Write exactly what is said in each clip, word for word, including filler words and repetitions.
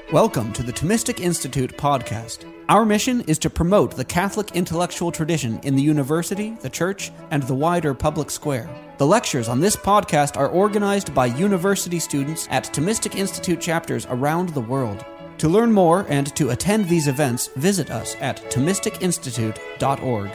Welcome to the Thomistic Institute podcast. Our mission is to promote the Catholic intellectual tradition in the university, the church, and the wider public square. The lectures on this podcast are organized by university students at Thomistic Institute chapters around the world. To learn more and to attend these events, visit us at thomistic institute dot org.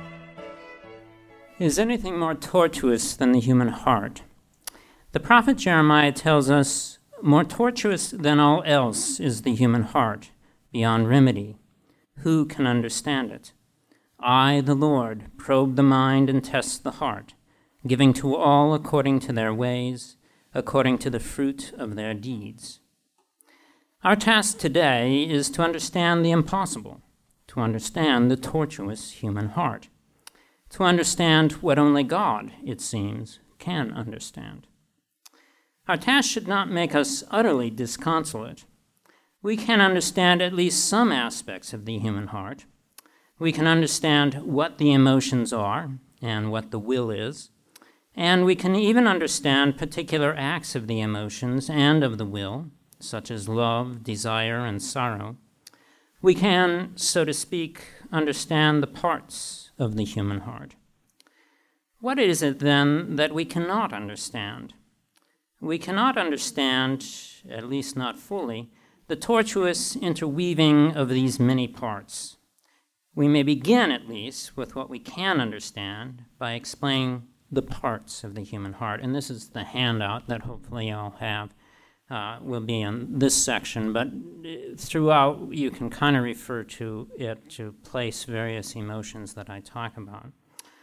Is anything more tortuous than the human heart? The prophet Jeremiah tells us, "More tortuous than all else is the human heart, beyond remedy. Who can understand it? I, the Lord, probe the mind and test the heart, giving to all according to their ways, according to the fruit of their deeds." Our task today is to understand the impossible, to understand the tortuous human heart, to understand what only God, it seems, can understand. Our task should not make us utterly disconsolate. We can understand at least some aspects of the human heart. We can understand what the emotions are and what the will is, and we can even understand particular acts of the emotions and of the will, such as love, desire, and sorrow. We can, so to speak, understand the parts of the human heart. What is it, then, that we cannot understand? We cannot understand, at least not fully, the tortuous interweaving of these many parts. We may begin, at least, with what we can understand by explaining the parts of the human heart. And this is the handout that hopefully I'll have, uh, will be in this section. But throughout, you can kind of refer to it to place various emotions that I talk about.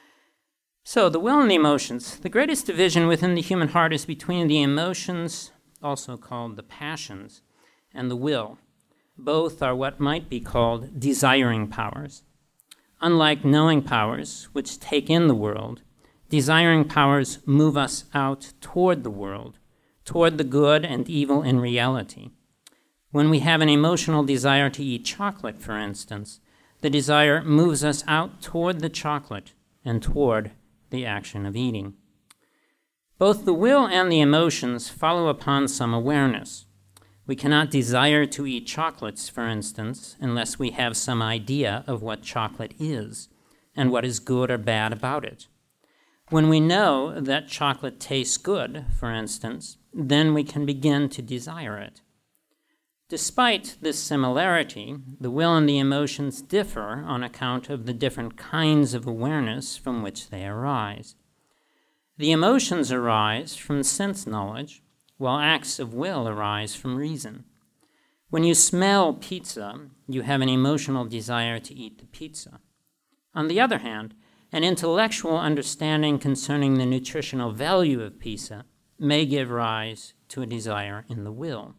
So, the will and the emotions. The greatest division within the human heart is between the emotions, also called the passions, and the will. Both are what might be called desiring powers. Unlike knowing powers, which take in the world, desiring powers move us out toward the world, toward the good and evil in reality. When we have an emotional desire to eat chocolate, for instance, the desire moves us out toward the chocolate and toward the action of eating. Both the will and the emotions follow upon some awareness. We cannot desire to eat chocolates, for instance, unless we have some idea of what chocolate is and what is good or bad about it. When we know that chocolate tastes good, for instance, then we can begin to desire it. Despite this similarity, the will and the emotions differ on account of the different kinds of awareness from which they arise. The emotions arise from sense knowledge, while acts of will arise from reason. When you smell pizza, you have an emotional desire to eat the pizza. On the other hand, an intellectual understanding concerning the nutritional value of pizza may give rise to a desire in the will.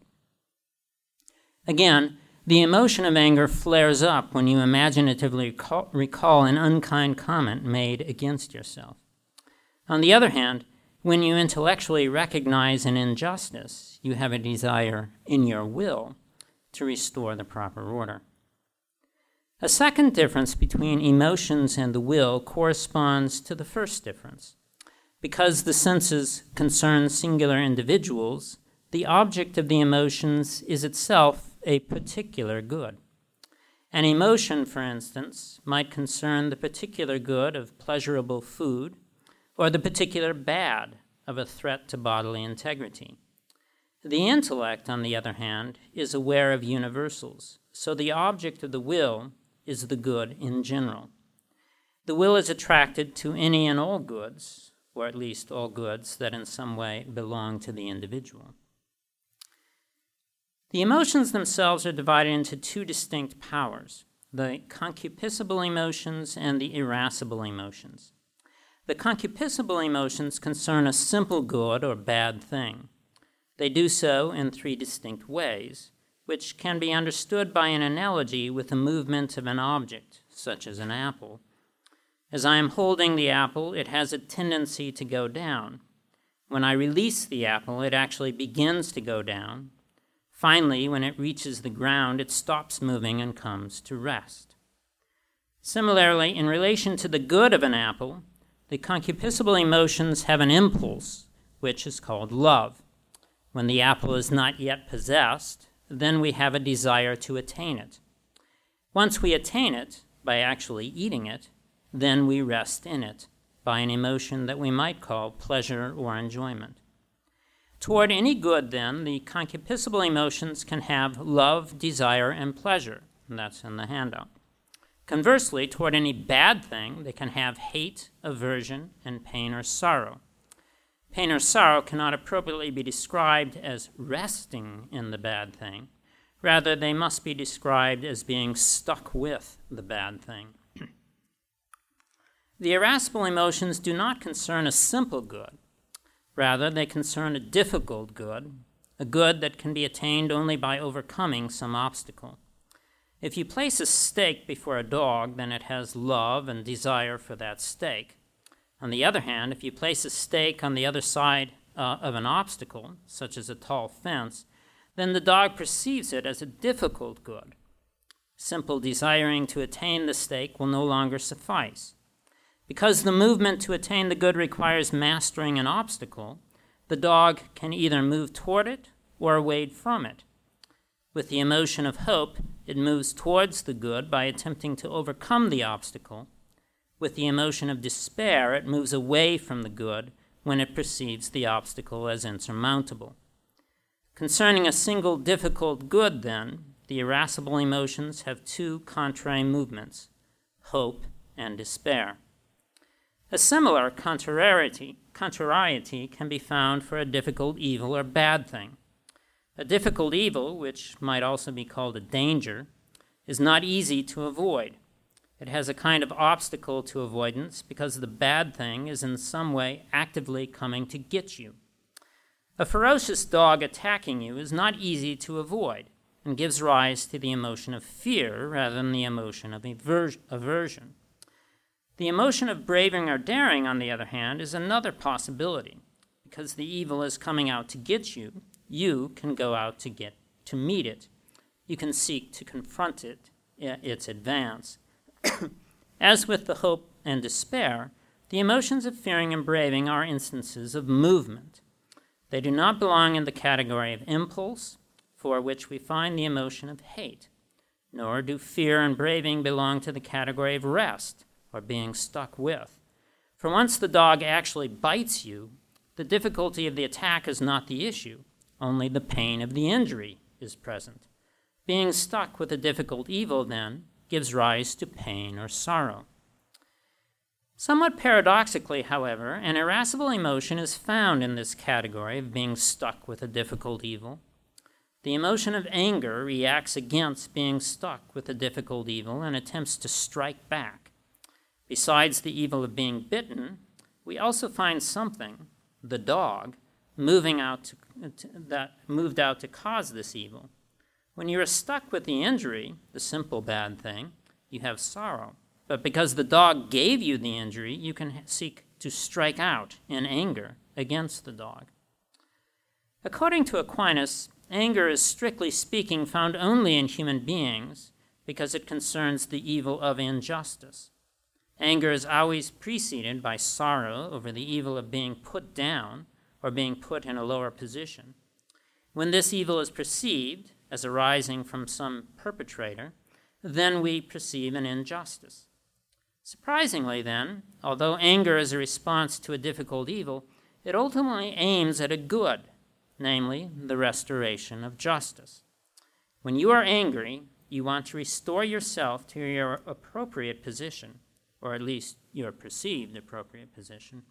Again, the emotion of anger flares up when you imaginatively recall, recall an unkind comment made against yourself. On the other hand, when you intellectually recognize an injustice, you have a desire in your will to restore the proper order. A second difference between emotions and the will corresponds to the first difference. Because the senses concern singular individuals, the object of the emotions is itself a particular good. An emotion, for instance, might concern the particular good of pleasurable food or the particular bad of a threat to bodily integrity. The intellect, on the other hand, is aware of universals, so the object of the will is the good in general. The will is attracted to any and all goods, or at least all goods that in some way belong to the individual. The emotions themselves are divided into two distinct powers, the concupiscible emotions and the irascible emotions. The concupiscible emotions concern a simple good or bad thing. They do so in three distinct ways, which can be understood by an analogy with the movement of an object, such as an apple. As I am holding the apple, it has a tendency to go down. When I release the apple, it actually begins to go down. Finally, when it reaches the ground, it stops moving and comes to rest. Similarly, in relation to the good of an apple, the concupiscible emotions have an impulse, which is called love. When the apple is not yet possessed, then we have a desire to attain it. Once we attain it, by actually eating it, then we rest in it, by an emotion that we might call pleasure or enjoyment. Toward any good, then, the concupiscible emotions can have love, desire, and pleasure, and that's in the handout. Conversely, toward any bad thing, they can have hate, aversion, and pain or sorrow. Pain or sorrow cannot appropriately be described as resting in the bad thing. Rather, they must be described as being stuck with the bad thing. The irascible emotions do not concern a simple good. Rather, they concern a difficult good, a good that can be attained only by overcoming some obstacle. If you place a steak before a dog, then it has love and desire for that steak. On the other hand, if you place a steak on the other side uh, of an obstacle, such as a tall fence, then the dog perceives it as a difficult good. Simple desiring to attain the steak will no longer suffice. Because the movement to attain the good requires mastering an obstacle, the dog can either move toward it or wade from it. With the emotion of hope, it moves towards the good by attempting to overcome the obstacle. With the emotion of despair, it moves away from the good when it perceives the obstacle as insurmountable. Concerning a single difficult good, then, the irascible emotions have two contrary movements, hope and despair. A similar contrariety, contrariety can be found for a difficult evil or bad thing. A difficult evil, which might also be called a danger, is not easy to avoid. It has a kind of obstacle to avoidance because the bad thing is in some way actively coming to get you. A ferocious dog attacking you is not easy to avoid and gives rise to the emotion of fear rather than the emotion of aversion. The emotion of braving or daring, on the other hand, is another possibility. Because the evil is coming out to get you, you can go out to get to meet it. You can seek to confront it, its advance. As with the hope and despair, the emotions of fearing and braving are instances of movement. They do not belong in the category of impulse, for which we find the emotion of hate, nor do fear and braving belong to the category of rest, or being stuck with. For once the dog actually bites you, the difficulty of the attack is not the issue, only the pain of the injury is present. Being stuck with a difficult evil, then, gives rise to pain or sorrow. Somewhat paradoxically, however, an irascible emotion is found in this category of being stuck with a difficult evil. The emotion of anger reacts against being stuck with a difficult evil and attempts to strike back. Besides the evil of being bitten, we also find something, the dog, moving out to, to, that moved out to cause this evil. When you are stuck with the injury, the simple bad thing, you have sorrow. But because the dog gave you the injury, you can seek to strike out in anger against the dog. According to Aquinas, anger is strictly speaking found only in human beings because it concerns the evil of injustice. Anger is always preceded by sorrow over the evil of being put down or being put in a lower position. When this evil is perceived as arising from some perpetrator, then we perceive an injustice. Surprisingly, then, although anger is a response to a difficult evil, it ultimately aims at a good, namely the restoration of justice. When you are angry, you want to restore yourself to your appropriate position, or at least your perceived appropriate position.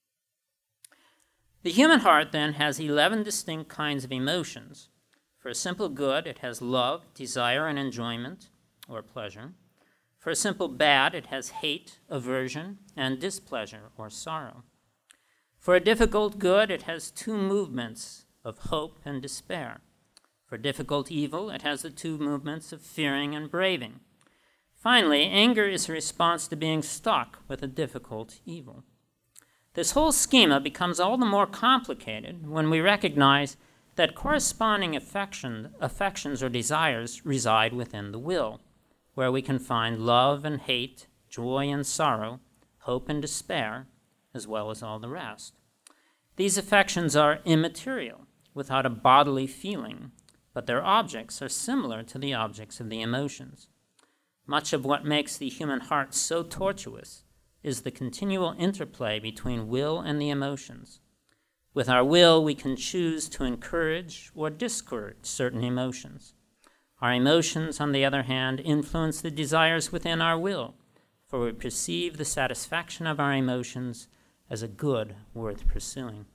The human heart, then, has eleven distinct kinds of emotions. For a simple good, it has love, desire, and enjoyment, or pleasure. For a simple bad, it has hate, aversion, and displeasure, or sorrow. For a difficult good, it has two movements of hope and despair. For difficult evil, it has the two movements of fearing and braving. Finally, anger is a response to being stuck with a difficult evil. This whole schema becomes all the more complicated when we recognize that corresponding affection, affections or desires reside within the will, where we can find love and hate, joy and sorrow, hope and despair, as well as all the rest. These affections are immaterial, without a bodily feeling, but their objects are similar to the objects of the emotions. Much of what makes the human heart so tortuous is the continual interplay between will and the emotions. With our will, we can choose to encourage or discourage certain emotions. Our emotions, on the other hand, influence the desires within our will, for we perceive the satisfaction of our emotions as a good worth pursuing.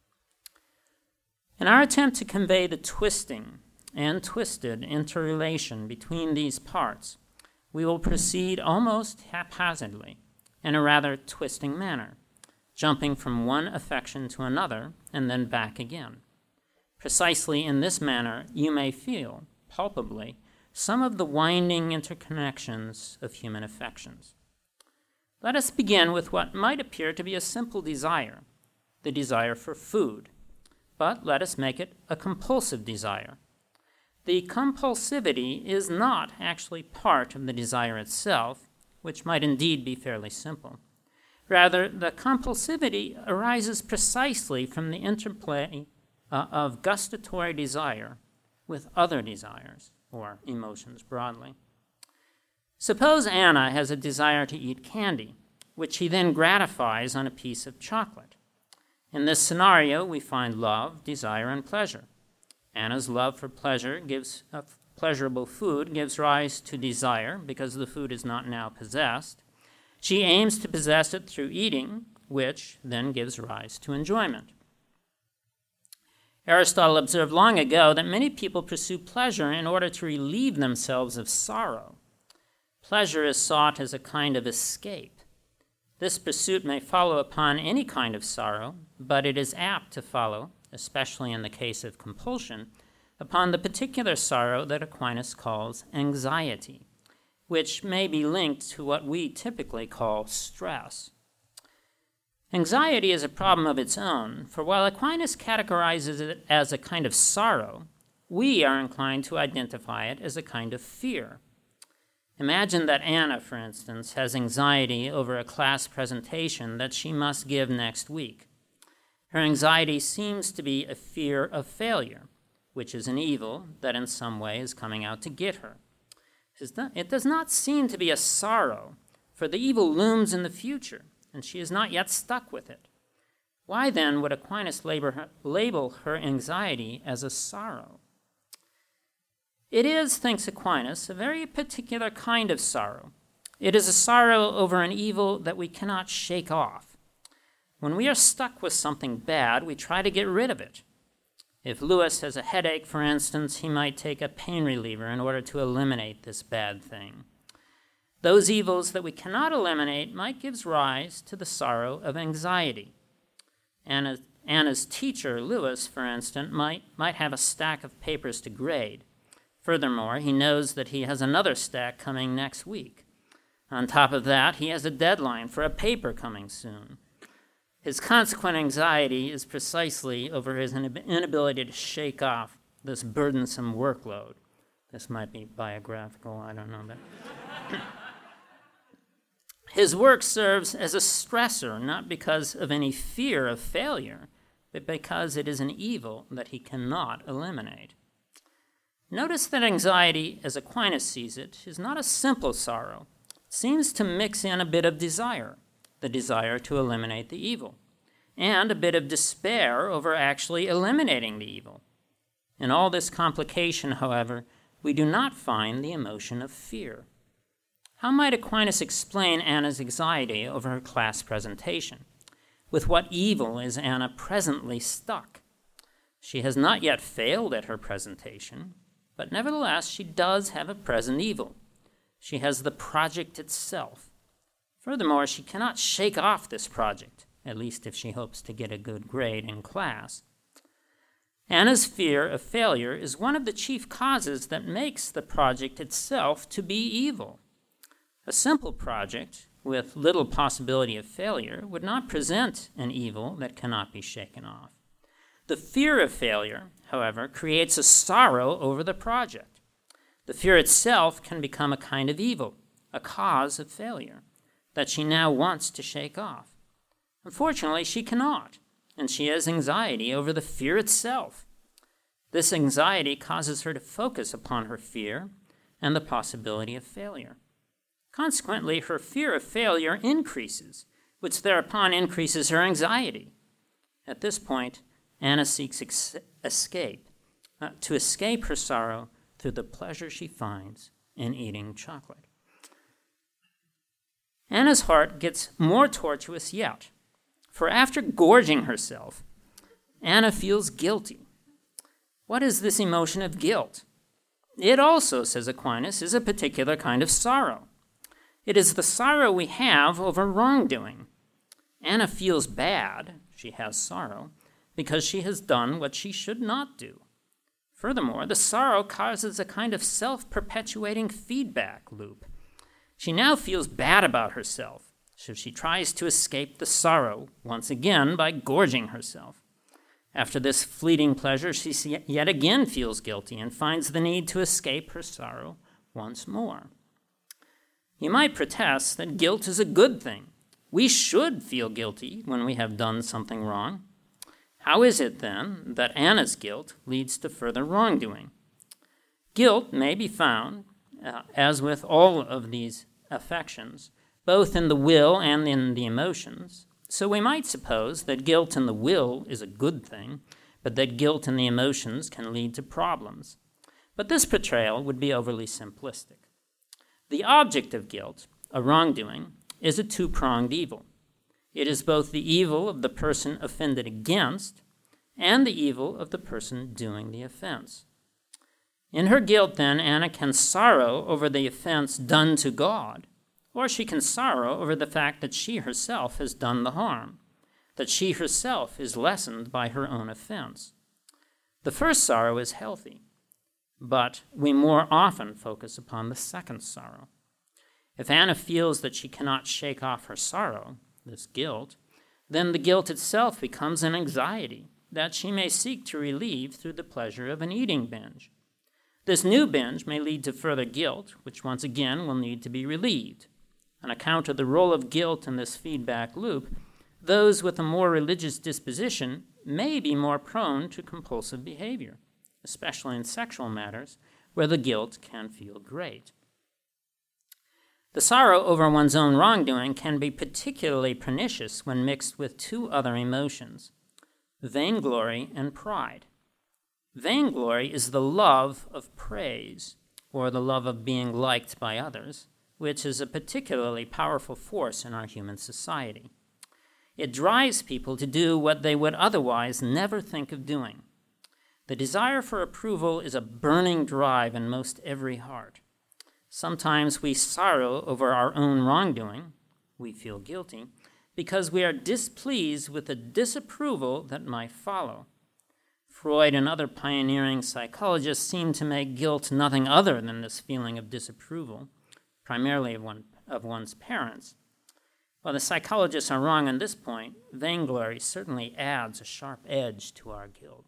In our attempt to convey the twisting and twisted interrelation between these parts, we will proceed almost haphazardly, in a rather twisting manner, jumping from one affection to another and then back again. Precisely in this manner, you may feel, palpably, some of the winding interconnections of human affections. Let us begin with what might appear to be a simple desire, the desire for food, but let us make it a compulsive desire. The compulsivity is not actually part of the desire itself, which might indeed be fairly simple. Rather, the compulsivity arises precisely from the interplay uh, of gustatory desire with other desires, or emotions broadly. Suppose Anna has a desire to eat candy, which she then gratifies on a piece of chocolate. In this scenario, we find love, desire, and pleasure. Anna's love for pleasure gives uh, pleasurable food gives rise to desire because the food is not now possessed. She aims to possess it through eating, which then gives rise to enjoyment. Aristotle observed long ago that many people pursue pleasure in order to relieve themselves of sorrow. Pleasure is sought as a kind of escape. This pursuit may follow upon any kind of sorrow, but it is apt to follow, especially in the case of compulsion, upon the particular sorrow that Aquinas calls anxiety, which may be linked to what we typically call stress. Anxiety is a problem of its own, for while Aquinas categorizes it as a kind of sorrow, we are inclined to identify it as a kind of fear. Imagine that Anna, for instance, has anxiety over a class presentation that she must give next week. Her anxiety seems to be a fear of failure, which is an evil that in some way is coming out to get her. It does not seem to be a sorrow, for the evil looms in the future, and she is not yet stuck with it. Why then would Aquinas label her anxiety as a sorrow? It is, thinks Aquinas, a very particular kind of sorrow. It is a sorrow over an evil that we cannot shake off. When we are stuck with something bad, we try to get rid of it. If Lewis has a headache, for instance, he might take a pain reliever in order to eliminate this bad thing. Those evils that we cannot eliminate might give rise to the sorrow of anxiety. Anna, Anna's teacher, Lewis, for instance, might, might have a stack of papers to grade. Furthermore, he knows that he has another stack coming next week. On top of that, he has a deadline for a paper coming soon. His consequent anxiety is precisely over his inability to shake off this burdensome workload. This might be biographical, I don't know. But his work serves as a stressor, not because of any fear of failure, but because it is an evil that he cannot eliminate. Notice that anxiety, as Aquinas sees it, is not a simple sorrow. It seems to mix in a bit of desire, the desire to eliminate the evil, and a bit of despair over actually eliminating the evil. In all this complication, however, we do not find the emotion of fear. How might Aquinas explain Anna's anxiety over her class presentation? With what evil is Anna presently stuck? She has not yet failed at her presentation, but nevertheless she does have a present evil. She has the project itself. Furthermore, she cannot shake off this project, at least if she hopes to get a good grade in class. Anna's fear of failure is one of the chief causes that makes the project itself to be evil. A simple project with little possibility of failure would not present an evil that cannot be shaken off. The fear of failure, however, creates a sorrow over the project. The fear itself can become a kind of evil, a cause of failure, that she now wants to shake off. Unfortunately, she cannot, and she has anxiety over the fear itself. This anxiety causes her to focus upon her fear and the possibility of failure. Consequently, her fear of failure increases, which thereupon increases her anxiety. At this point, Anna seeks ex- escape, uh, to escape her sorrow through the pleasure she finds in eating chocolate. Anna's heart gets more tortuous yet, for after gorging herself, Anna feels guilty. What is this emotion of guilt? It also, says Aquinas, is a particular kind of sorrow. It is the sorrow we have over wrongdoing. Anna feels bad, she has sorrow, because she has done what she should not do. Furthermore, the sorrow causes a kind of self-perpetuating feedback loop. She now feels bad about herself, so she tries to escape the sorrow once again by gorging herself. After this fleeting pleasure, she yet again feels guilty and finds the need to escape her sorrow once more. You might protest that guilt is a good thing. We should feel guilty when we have done something wrong. How is it, then, that Anna's guilt leads to further wrongdoing? Guilt may be found, uh, as with all of these affections, both in the will and in the emotions. So we might suppose that guilt in the will is a good thing, but that guilt in the emotions can lead to problems. But this portrayal would be overly simplistic. The object of guilt, a wrongdoing, is a two-pronged evil. It is both the evil of the person offended against and the evil of the person doing the offense. In her guilt, then, Anna can sorrow over the offense done to God, or she can sorrow over the fact that she herself has done the harm, that she herself is lessened by her own offense. The first sorrow is healthy, but we more often focus upon the second sorrow. If Anna feels that she cannot shake off her sorrow, this guilt, then the guilt itself becomes an anxiety that she may seek to relieve through the pleasure of an eating binge. This new binge may lead to further guilt, which once again will need to be relieved. On account of the role of guilt in this feedback loop, those with a more religious disposition may be more prone to compulsive behavior, especially in sexual matters, where the guilt can feel great. The sorrow over one's own wrongdoing can be particularly pernicious when mixed with two other emotions, vainglory and pride. Vainglory is the love of praise, or the love of being liked by others, which is a particularly powerful force in our human society. It drives people to do what they would otherwise never think of doing. The desire for approval is a burning drive in most every heart. Sometimes we sorrow over our own wrongdoing, we feel guilty, because we are displeased with the disapproval that might follow. Freud and other pioneering psychologists seem to make guilt nothing other than this feeling of disapproval, primarily of, one, of one's parents. While the psychologists are wrong on this point, vainglory certainly adds a sharp edge to our guilt.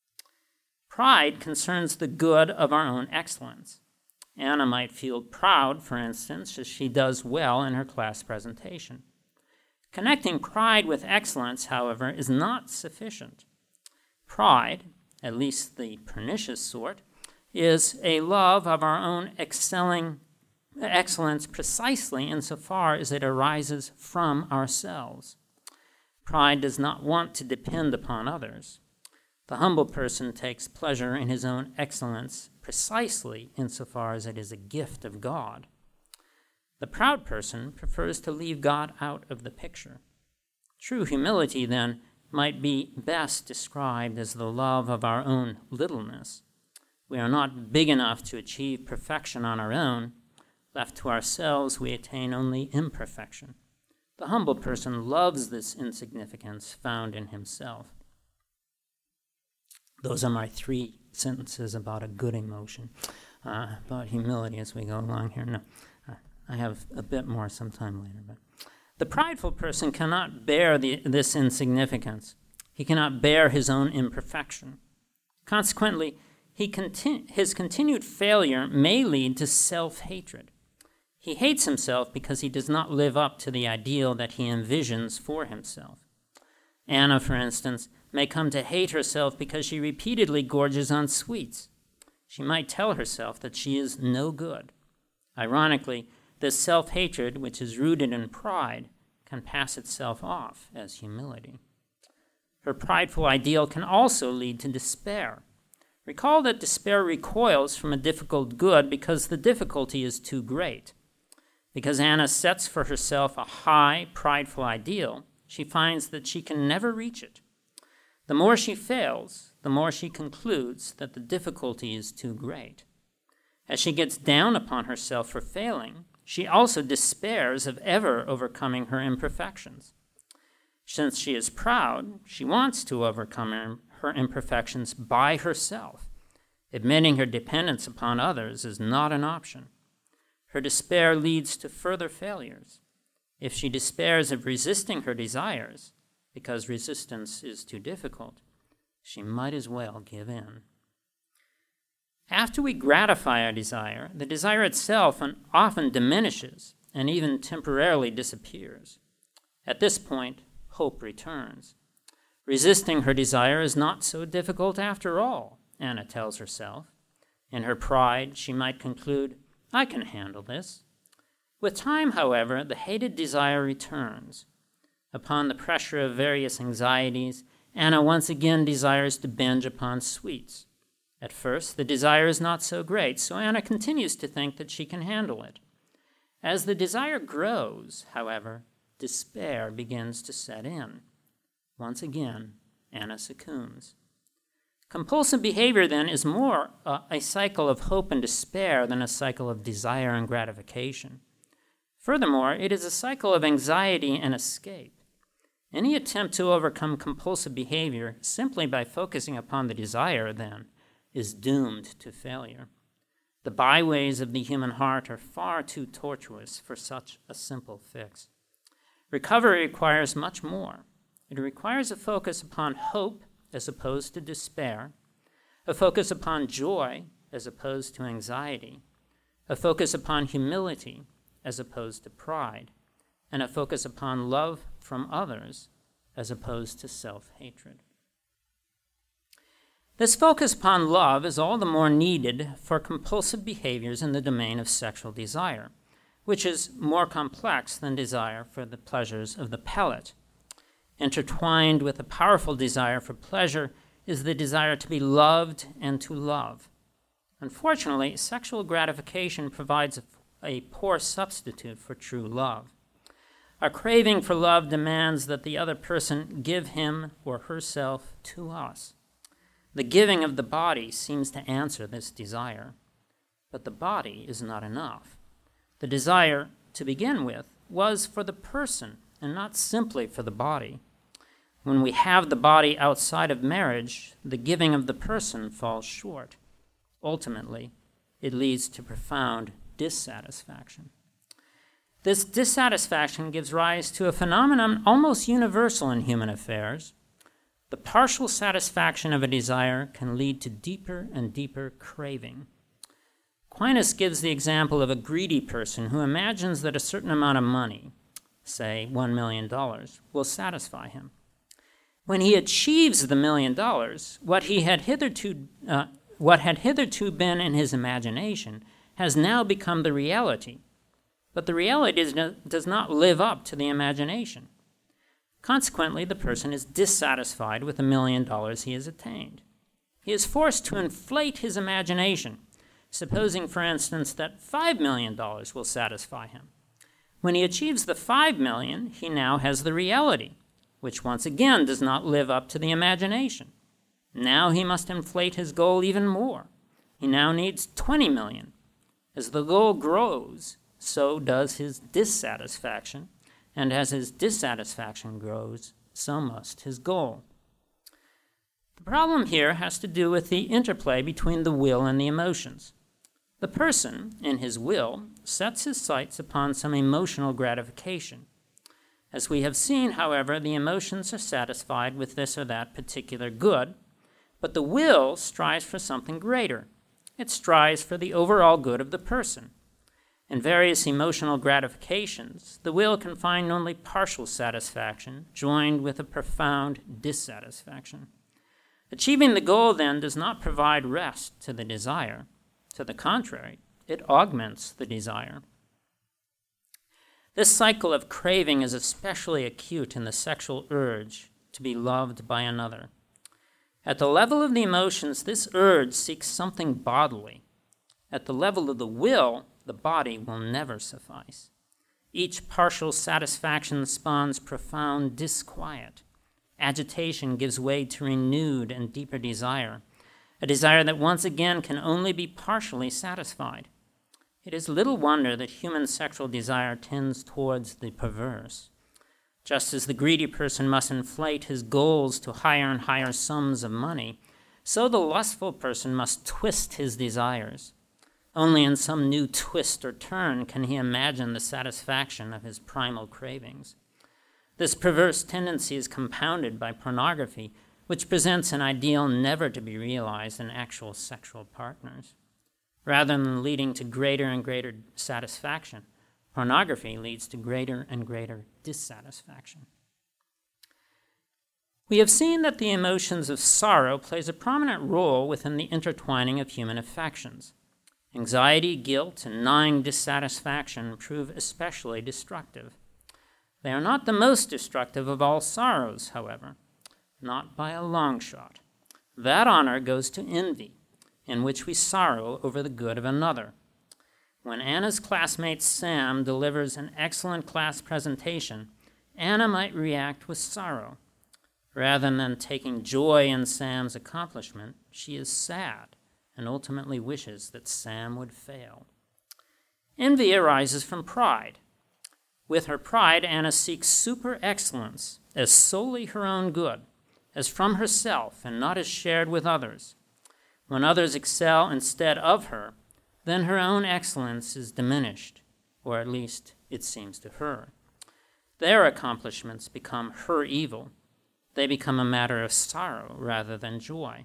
Pride concerns the good of our own excellence. Anna might feel proud, for instance, as she does well in her class presentation. Connecting pride with excellence, however, is not sufficient. Pride, at least the pernicious sort, is a love of our own excelling excellence precisely insofar as it arises from ourselves. Pride does not want to depend upon others. The humble person takes pleasure in his own excellence precisely insofar as it is a gift of God. The proud person prefers to leave God out of the picture. True humility, then, might be best described as the love of our own littleness. We are not big enough to achieve perfection on our own. Left to ourselves, we attain only imperfection. The humble person loves this insignificance found in himself. Those are my three sentences about a good emotion, uh, about humility as we go along here. No, uh, I have a bit more sometime later. But the prideful person cannot bear the, this insignificance. He cannot bear his own imperfection. Consequently, he conti- his continued failure may lead to self-hatred. He hates himself because he does not live up to the ideal that he envisions for himself. Anna, for instance, may come to hate herself because she repeatedly gorges on sweets. She might tell herself that she is no good. Ironically, this self-hatred, which is rooted in pride, can pass itself off as humility. Her prideful ideal can also lead to despair. Recall that despair recoils from a difficult good because the difficulty is too great. Because Anna sets for herself a high, prideful ideal, she finds that she can never reach it. The more she fails, the more she concludes that the difficulty is too great. As she gets down upon herself for failing, she also despairs of ever overcoming her imperfections. Since she is proud, she wants to overcome her, her imperfections by herself. Admitting her dependence upon others is not an option. Her despair leads to further failures. If she despairs of resisting her desires, because resistance is too difficult, she might as well give in. After we gratify our desire, the desire itself often diminishes and even temporarily disappears. At this point, hope returns. Resisting her desire is not so difficult after all, Anna tells herself. In her pride, she might conclude, I can handle this. With time, however, the hated desire returns. Upon the pressure of various anxieties, Anna once again desires to binge upon sweets. At first, the desire is not so great, so Anna continues to think that she can handle it. As the desire grows, however, despair begins to set in. Once again, Anna succumbs. Compulsive behavior, then, is more uh, a cycle of hope and despair than a cycle of desire and gratification. Furthermore, it is a cycle of anxiety and escape. Any attempt to overcome compulsive behavior simply by focusing upon the desire, then, is doomed to failure. The byways of the human heart are far too tortuous for such a simple fix. Recovery requires much more. It requires a focus upon hope as opposed to despair, a focus upon joy as opposed to anxiety, a focus upon humility as opposed to pride, and a focus upon love from others as opposed to self-hatred. This focus upon love is all the more needed for compulsive behaviors in the domain of sexual desire, which is more complex than desire for the pleasures of the palate. Intertwined with a powerful desire for pleasure is the desire to be loved and to love. Unfortunately, sexual gratification provides a, a poor substitute for true love. Our craving for love demands that the other person give him or herself to us. The giving of the body seems to answer this desire, but the body is not enough. The desire, to begin with, was for the person and not simply for the body. When we have the body outside of marriage, the giving of the person falls short. Ultimately, it leads to profound dissatisfaction. This dissatisfaction gives rise to a phenomenon almost universal in human affairs. The partial satisfaction of a desire can lead to deeper and deeper craving. Aquinas gives the example of a greedy person who imagines that a certain amount of money, say one million dollars, will satisfy him. When he achieves the million dollars, what he had hitherto, uh, what had hitherto been in his imagination has now become the reality. But the reality is, does not live up to the imagination. Consequently, the person is dissatisfied with the million dollars he has attained. He is forced to inflate his imagination, supposing, for instance, that five million dollars will satisfy him. When he achieves the five million dollars, he now has the reality, which once again does not live up to the imagination. Now he must inflate his goal even more. He now needs twenty million dollars. As the goal grows, so does his dissatisfaction, and as his dissatisfaction grows, so must his goal. The problem here has to do with the interplay between the will and the emotions. The person, in his will, sets his sights upon some emotional gratification. As we have seen, however, the emotions are satisfied with this or that particular good, but the will strives for something greater. It strives for the overall good of the person. In various emotional gratifications, the will can find only partial satisfaction, joined with a profound dissatisfaction. Achieving the goal, then, does not provide rest to the desire. To the contrary, it augments the desire. This cycle of craving is especially acute in the sexual urge to be loved by another. At the level of the emotions, this urge seeks something bodily. At the level of the will, the body will never suffice. Each partial satisfaction spawns profound disquiet. Agitation gives way to renewed and deeper desire, a desire that once again can only be partially satisfied. It is little wonder that human sexual desire tends towards the perverse. Just as the greedy person must inflate his goals to higher and higher sums of money, so the lustful person must twist his desires. Only in some new twist or turn can he imagine the satisfaction of his primal cravings. This perverse tendency is compounded by pornography, which presents an ideal never to be realized in actual sexual partners. Rather than leading to greater and greater satisfaction, pornography leads to greater and greater dissatisfaction. We have seen that the emotions of sorrow plays a prominent role within the intertwining of human affections. Anxiety, guilt, and gnawing dissatisfaction prove especially destructive. They are not the most destructive of all sorrows, however, not by a long shot. That honor goes to envy, in which we sorrow over the good of another. When Anna's classmate Sam delivers an excellent class presentation, Anna might react with sorrow. Rather than taking joy in Sam's accomplishment, she is sad and ultimately wishes that Sam would fail. Envy arises from pride. With her pride, Anna seeks super excellence as solely her own good, as from herself and not as shared with others. When others excel instead of her, then her own excellence is diminished, or at least it seems to her. Their accomplishments become her evil. They become a matter of sorrow rather than joy.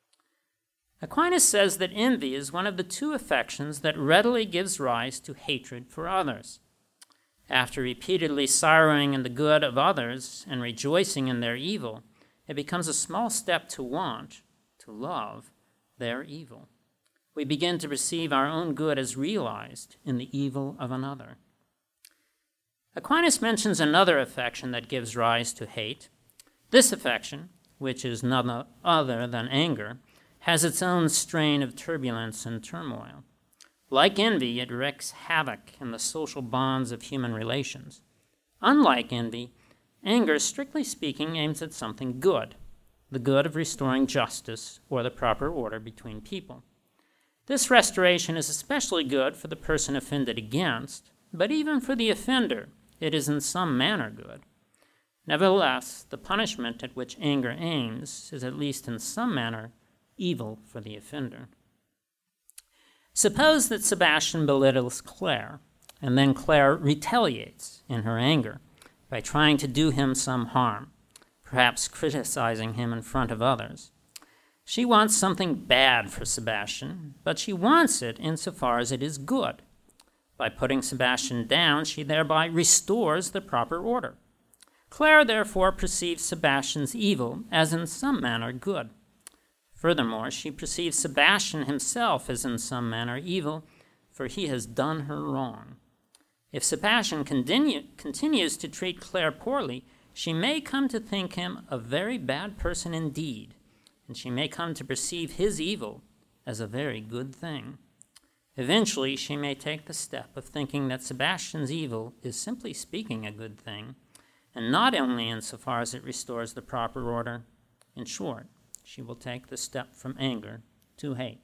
Aquinas says that envy is one of the two affections that readily gives rise to hatred for others. After repeatedly sorrowing in the good of others and rejoicing in their evil, it becomes a small step to want, to love, their evil. We begin to perceive our own good as realized in the evil of another. Aquinas mentions another affection that gives rise to hate. This affection, which is none other than anger, has its own strain of turbulence and turmoil. Like envy, it wreaks havoc in the social bonds of human relations. Unlike envy, anger, strictly speaking, aims at something good, the good of restoring justice or the proper order between people. This restoration is especially good for the person offended against, but even for the offender, it is in some manner good. Nevertheless, the punishment at which anger aims is at least in some manner evil for the offender. Suppose that Sebastian belittles Claire, and then Claire retaliates in her anger by trying to do him some harm, perhaps criticizing him in front of others. She wants something bad for Sebastian, but she wants it insofar as it is good. By putting Sebastian down, she thereby restores the proper order. Claire therefore perceives Sebastian's evil as in some manner good. Furthermore, she perceives Sebastian himself as in some manner evil, for he has done her wrong. If Sebastian continue, continues to treat Claire poorly, she may come to think him a very bad person indeed, and she may come to perceive his evil as a very good thing. Eventually, she may take the step of thinking that Sebastian's evil is simply speaking a good thing, and not only insofar as it restores the proper order. In short, she will take the step from anger to hate.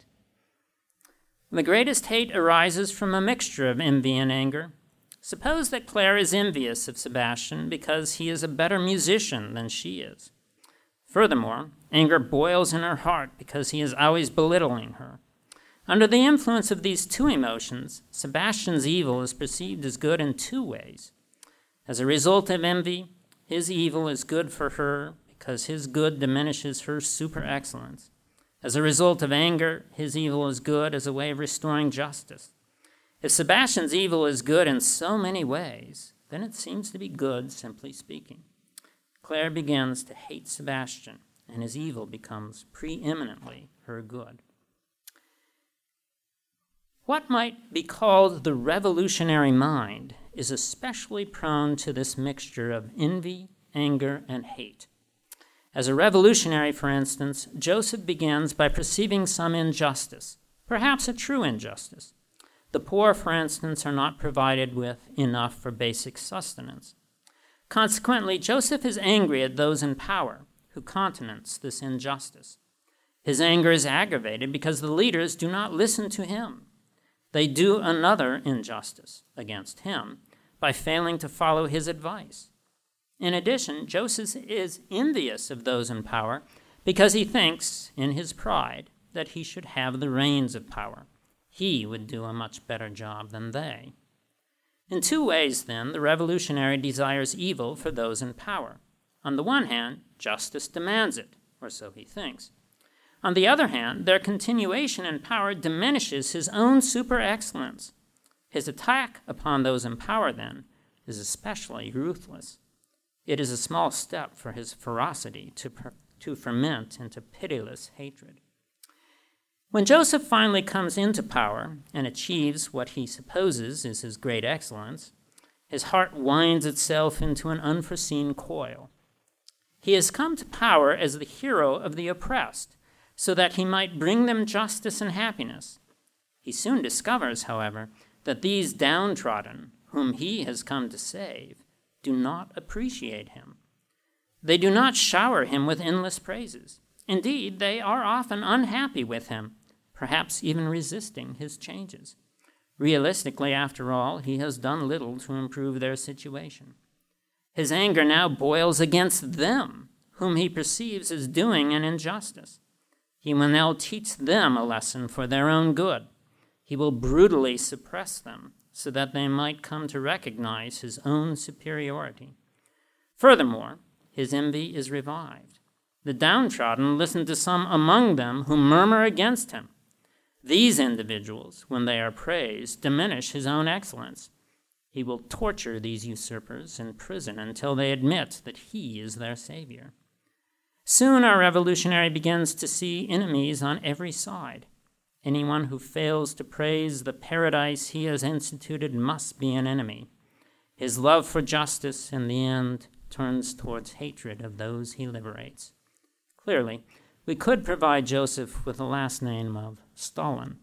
The greatest hate arises from a mixture of envy and anger. Suppose that Claire is envious of Sebastian because he is a better musician than she is. Furthermore, anger boils in her heart because he is always belittling her. Under the influence of these two emotions, Sebastian's evil is perceived as good in two ways. As a result of envy, his evil is good for her because his good diminishes her super excellence. As a result of anger, his evil is good as a way of restoring justice. If Sebastian's evil is good in so many ways, then it seems to be good, simply speaking. Claire begins to hate Sebastian, and his evil becomes preeminently her good. What might be called the revolutionary mind is especially prone to this mixture of envy, anger, and hate. As a revolutionary, for instance, Joseph begins by perceiving some injustice, perhaps a true injustice. The poor, for instance, are not provided with enough for basic sustenance. Consequently, Joseph is angry at those in power who countenance this injustice. His anger is aggravated because the leaders do not listen to him. They do another injustice against him by failing to follow his advice. In addition, Joseph is envious of those in power because he thinks, in his pride, that he should have the reins of power. He would do a much better job than they. In two ways, then, the revolutionary desires evil for those in power. On the one hand, justice demands it, or so he thinks. On the other hand, their continuation in power diminishes his own super-excellence. His attack upon those in power, then, is especially ruthless. It is a small step for his ferocity to, per- to ferment into pitiless hatred. When Joseph finally comes into power and achieves what he supposes is his great excellence, his heart winds itself into an unforeseen coil. He has come to power as the hero of the oppressed, so that he might bring them justice and happiness. He soon discovers, however, that these downtrodden, whom he has come to save, do not appreciate him. They do not shower him with endless praises. Indeed, they are often unhappy with him, perhaps even resisting his changes. Realistically, after all, he has done little to improve their situation. His anger now boils against them, whom he perceives as doing an injustice. He will now teach them a lesson for their own good. He will brutally suppress them so that they might come to recognize his own superiority. Furthermore, his envy is revived. The downtrodden listen to some among them who murmur against him. These individuals, when they are praised, diminish his own excellence. He will torture these usurpers in prison until they admit that he is their savior. Soon our revolutionary begins to see enemies on every side. Anyone who fails to praise the paradise he has instituted must be an enemy. His love for justice, in the end, turns towards hatred of those he liberates. Clearly, we could provide Joseph with the last name of Stalin.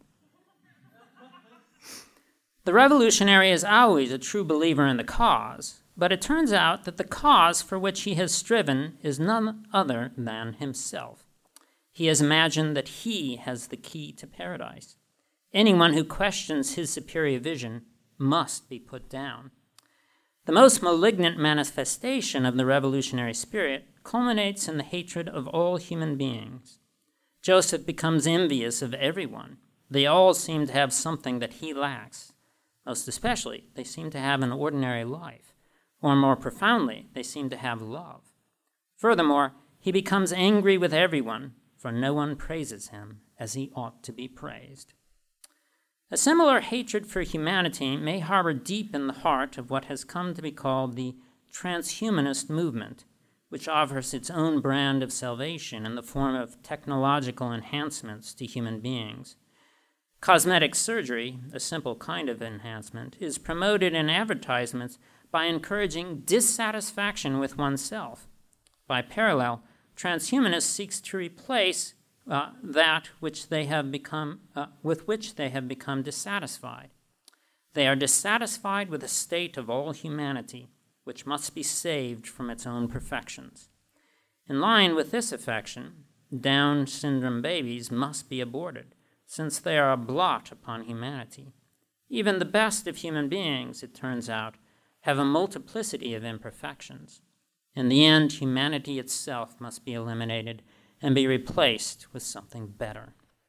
The revolutionary is always a true believer in the cause, but it turns out that the cause for which he has striven is none other than himself. He has imagined that he has the key to paradise. Anyone who questions his superior vision must be put down. The most malignant manifestation of the revolutionary spirit culminates in the hatred of all human beings. Joseph becomes envious of everyone. They all seem to have something that he lacks. Most especially, they seem to have an ordinary life, or more profoundly, they seem to have love. Furthermore, he becomes angry with everyone, for no one praises him as he ought to be praised. A similar hatred for humanity may harbor deep in the heart of what has come to be called the transhumanist movement, which offers its own brand of salvation in the form of technological enhancements to human beings. Cosmetic surgery, a simple kind of enhancement, is promoted in advertisements by encouraging dissatisfaction with oneself. By parallel, transhumanists seek to replace uh, that which they have become, uh, with which they have become dissatisfied. They are dissatisfied with the state of all humanity, which must be saved from its own perfections. In line with this affection, Down syndrome babies must be aborted, since they are a blot upon humanity. Even the best of human beings, it turns out, have a multiplicity of imperfections. In the end, humanity itself must be eliminated and be replaced with something better.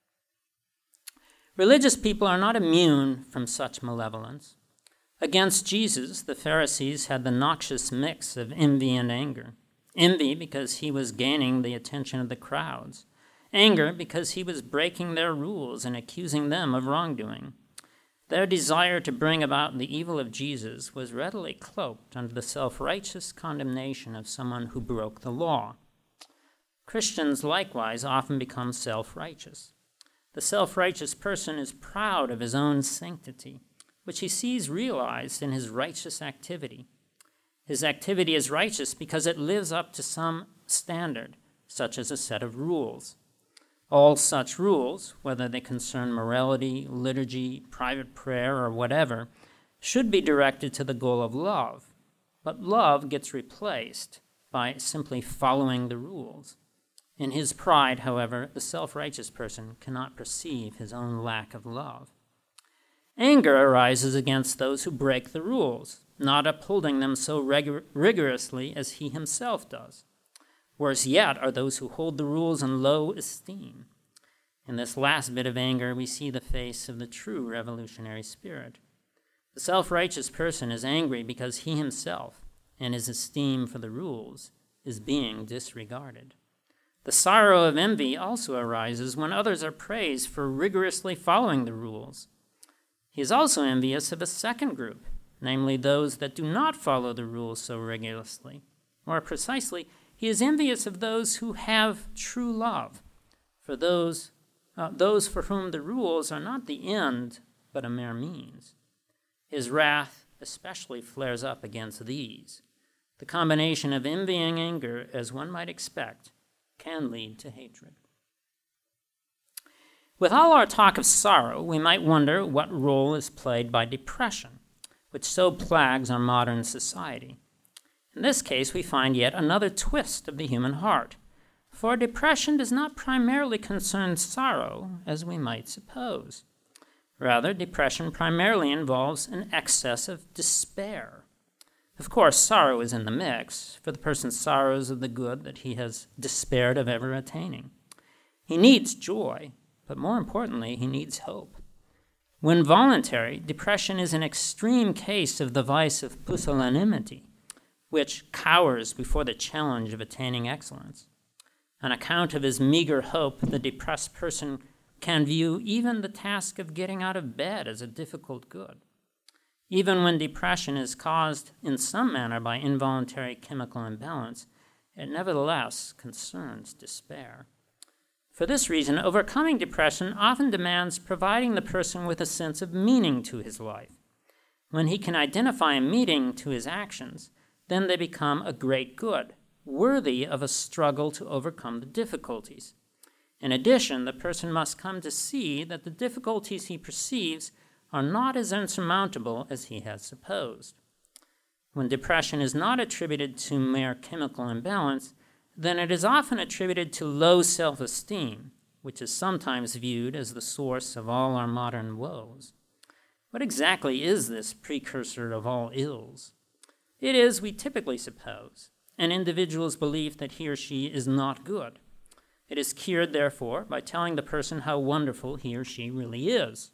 Religious people are not immune from such malevolence. Against Jesus, the Pharisees had the noxious mix of envy and anger. Envy because he was gaining the attention of the crowds. Anger because he was breaking their rules and accusing them of wrongdoing. Their desire to bring about the evil of Jesus was readily cloaked under the self-righteous condemnation of someone who broke the law. Christians likewise often become self-righteous. The self-righteous person is proud of his own sanctity, which he sees realized in his righteous activity. His activity is righteous because it lives up to some standard, such as a set of rules. All such rules, whether they concern morality, liturgy, private prayer, or whatever, should be directed to the goal of love. But love gets replaced by simply following the rules. In his pride, however, the self-righteous person cannot perceive his own lack of love. Anger arises against those who break the rules, not upholding them so rigor- rigorously as he himself does. Worse yet are those who hold the rules in low esteem. In this last bit of anger, we see the face of the true revolutionary spirit. The self-righteous person is angry because he himself, and his esteem for the rules, is being disregarded. The sorrow of envy also arises when others are praised for rigorously following the rules. He is also envious of a second group, namely those that do not follow the rules so rigorously. More precisely, he is envious of those who have true love, for those, uh, those for whom the rules are not the end, but a mere means. His wrath especially flares up against these. The combination of envy and anger, as one might expect, can lead to hatred. With all our talk of sorrow, we might wonder what role is played by depression, which so plagues our modern society. In this case, we find yet another twist of the human heart, for depression does not primarily concern sorrow, as we might suppose. Rather, depression primarily involves an excess of despair. Of course, sorrow is in the mix, for the person sorrows of the good that he has despaired of ever attaining. He needs joy, but more importantly, he needs hope. When voluntary, depression is an extreme case of the vice of pusillanimity, which cowers before the challenge of attaining excellence. On account of his meager hope, the depressed person can view even the task of getting out of bed as a difficult good. Even when depression is caused in some manner by involuntary chemical imbalance, it nevertheless concerns despair. For this reason, overcoming depression often demands providing the person with a sense of meaning to his life. When he can identify a meaning to his actions, then they become a great good, worthy of a struggle to overcome the difficulties. In addition, the person must come to see that the difficulties he perceives are not as insurmountable as he has supposed. When depression is not attributed to mere chemical imbalance, then it is often attributed to low self-esteem, which is sometimes viewed as the source of all our modern woes. What exactly is this precursor of all ills? It is, we typically suppose, an individual's belief that he or she is not good. It is cured, therefore, by telling the person how wonderful he or she really is.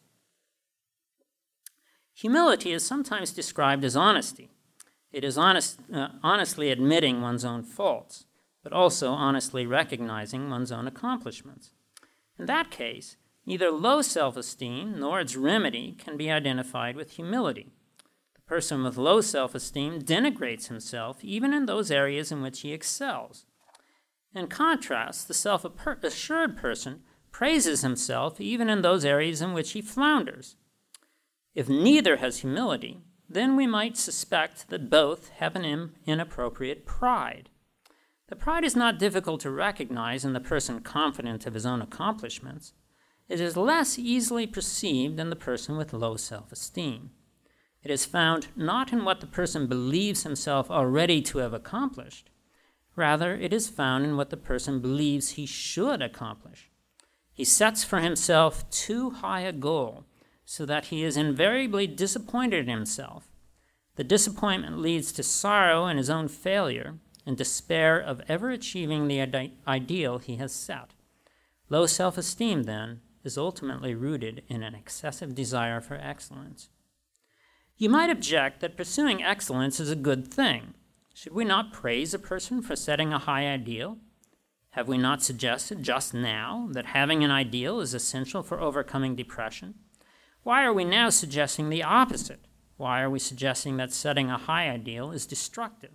Humility is sometimes described as honesty. It is honest, uh, honestly admitting one's own faults, but also honestly recognizing one's own accomplishments. In that case, neither low self-esteem nor its remedy can be identified with humility. The person with low self-esteem denigrates himself even in those areas in which he excels. In contrast, the self-assured person praises himself even in those areas in which he flounders. If neither has humility, then we might suspect that both have an inappropriate pride. The pride is not difficult to recognize in the person confident of his own accomplishments. It is less easily perceived in the person with low self-esteem. It is found not in what the person believes himself already to have accomplished. Rather, it is found in what the person believes he should accomplish. He sets for himself too high a goal, so that he is invariably disappointed in himself. The disappointment leads to sorrow in his own failure and despair of ever achieving the ide- ideal he has set. Low self-esteem, then, is ultimately rooted in an excessive desire for excellence. You might object that pursuing excellence is a good thing. Should we not praise a person for setting a high ideal? Have we not suggested just now that having an ideal is essential for overcoming depression? why are we now suggesting the opposite? Why are we suggesting that setting a high ideal is destructive?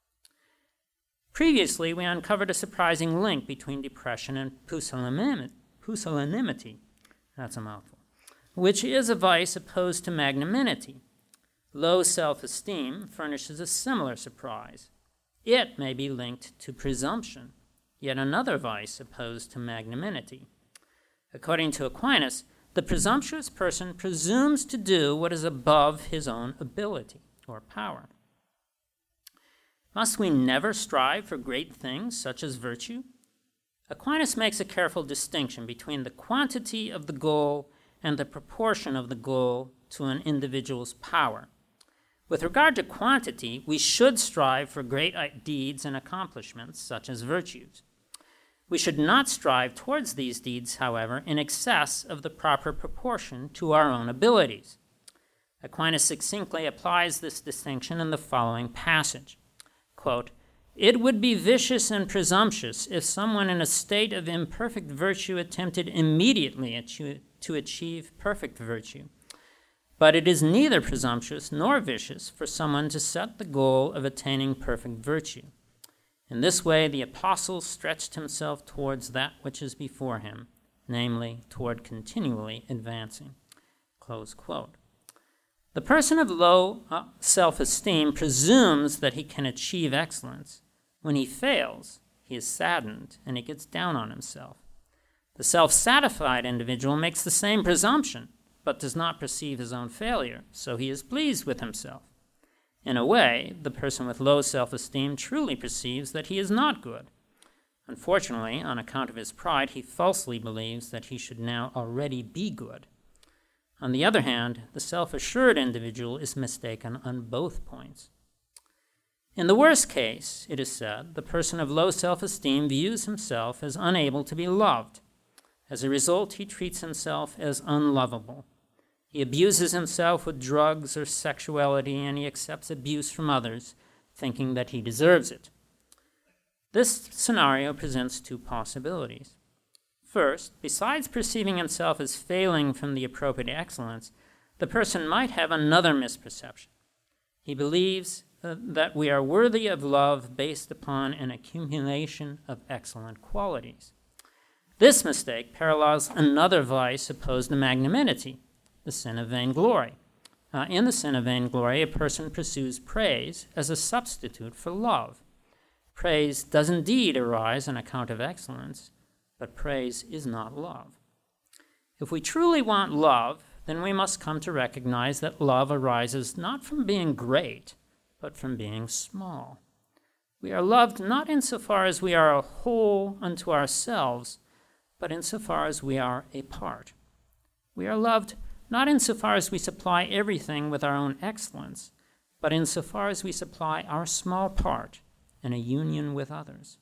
Previously, we uncovered a surprising link between depression and pusillanimity, that's a mouthful, which is a vice opposed to magnanimity. Low self-esteem furnishes a similar surprise. It may be linked to presumption, yet another vice opposed to magnanimity. According to Aquinas, the presumptuous person presumes to do what is above his own ability or power. Must we never strive for great things, such as virtue? Aquinas makes a careful distinction between the quantity of the goal and the proportion of the goal to an individual's power. With regard to quantity, we should strive for great deeds and accomplishments, such as virtues. We should not strive towards these deeds, however, in excess of the proper proportion to our own abilities. Aquinas succinctly applies this distinction in the following passage. Quote, "It would be vicious and presumptuous if someone in a state of imperfect virtue attempted immediately to achieve perfect virtue. But it is neither presumptuous nor vicious for someone to set the goal of attaining perfect virtue. In this way, the apostle stretched himself towards that which is before him, namely, toward continually advancing." Close quote. The person of low uh, self-esteem presumes that he can achieve excellence. When he fails, he is saddened and he gets down on himself. The self-satisfied individual makes the same presumption, but does not perceive his own failure, so he is pleased with himself. In a way, the person with low self-esteem truly perceives that he is not good. Unfortunately, on account of his pride, he falsely believes that he should now already be good. On the other hand, the self-assured individual is mistaken on both points. In the worst case, it is said, the person of low self-esteem views himself as unable to be loved. As a result, he treats himself as unlovable. He abuses himself with drugs or sexuality, and he accepts abuse from others, thinking that he deserves it. This scenario presents two possibilities. First, besides perceiving himself as failing from the appropriate excellence, the person might have another misperception. He believes uh, that we are worthy of love based upon an accumulation of excellent qualities. This mistake parallels another vice opposed to magnanimity, the sin of vainglory. Uh, in the sin of vainglory, a person pursues praise as a substitute for love. Praise does indeed arise on account of excellence, but praise is not love. If we truly want love, then we must come to recognize that love arises not from being great, but from being small. We are loved not insofar as we are a whole unto ourselves, but insofar as we are a part. We are loved not insofar as we supply everything with our own excellence, but insofar as we supply our small part in a union with others.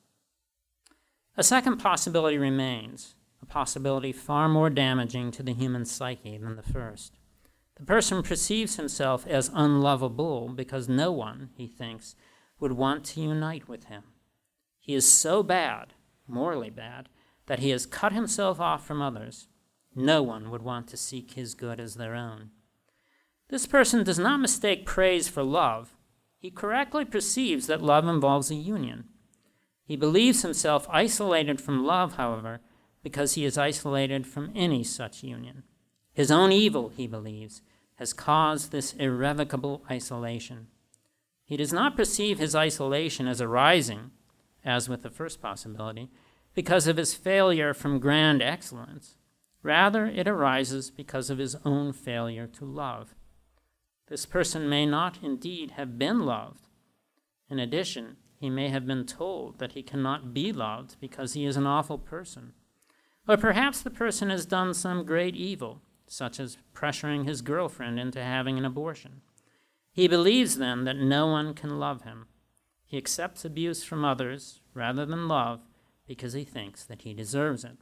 A second possibility remains, a possibility far more damaging to the human psyche than the first. The person perceives himself as unlovable because no one, he thinks, would want to unite with him. He is so bad, morally bad, that he has cut himself off from others. No one would want to seek his good as their own. This person does not mistake praise for love. He correctly perceives that love involves a union. He believes himself isolated from love, however, because he is isolated from any such union. His own evil, he believes, has caused this irrevocable isolation. He does not perceive his isolation as arising, as with the first possibility, because of his failure from grand excellence. Rather, it arises because of his own failure to love. This person may not indeed have been loved. In addition, he may have been told that he cannot be loved because he is an awful person. Or perhaps the person has done some great evil, such as pressuring his girlfriend into having an abortion. He believes then that no one can love him. He accepts abuse from others rather than love because he thinks that he deserves it.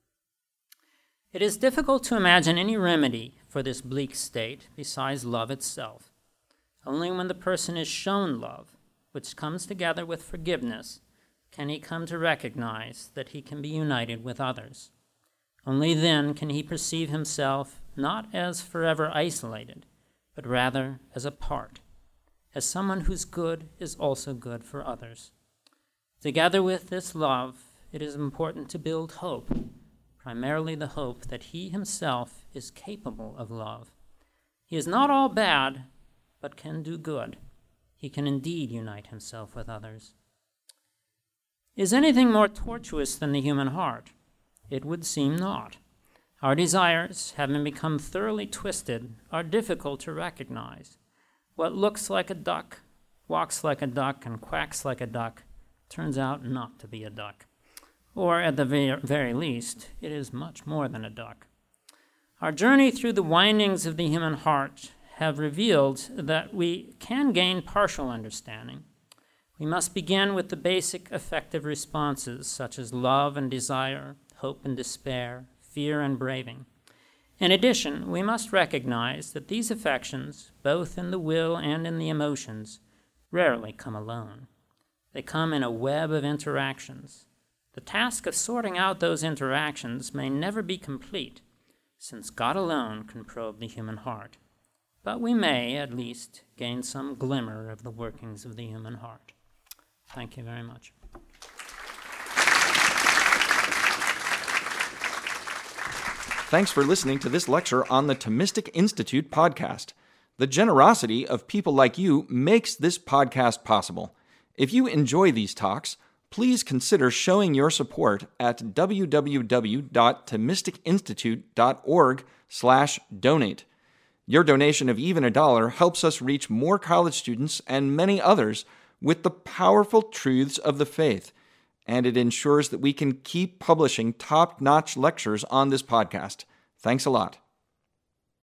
It is difficult to imagine any remedy for this bleak state besides love itself. Only when the person is shown love, which comes together with forgiveness, can he come to recognize that he can be united with others. Only then can he perceive himself not as forever isolated, but rather as a part, as someone whose good is also good for others. Together with this love, it is important to build hope, primarily the hope that he himself is capable of love. He is not all bad, but can do good. He can indeed unite himself with others. Is anything more tortuous than the human heart? It would seem not. Our desires, having become thoroughly twisted, are difficult to recognize. What looks like a duck, walks like a duck, and quacks like a duck turns out not to be a duck. Or, at the very least, it is much more than a duck. Our journey through the windings of the human heart have revealed that we can gain partial understanding. We must begin with the basic affective responses, such as love and desire, hope and despair, fear and braving. In addition, we must recognize that these affections, both in the will and in the emotions, rarely come alone. They come in a web of interactions. The task of sorting out those interactions may never be complete, since God alone can probe the human heart. But we may, at least, gain some glimmer of the workings of the human heart. Thank you very much. Thanks for listening to this lecture on the Thomistic Institute podcast. The generosity of people like you makes this podcast possible. If you enjoy these talks, please consider showing your support at w w w dot thomistic institute dot org slash donate. Your donation of even a dollar helps us reach more college students and many others with the powerful truths of the faith, and it ensures that we can keep publishing top-notch lectures on this podcast. Thanks a lot.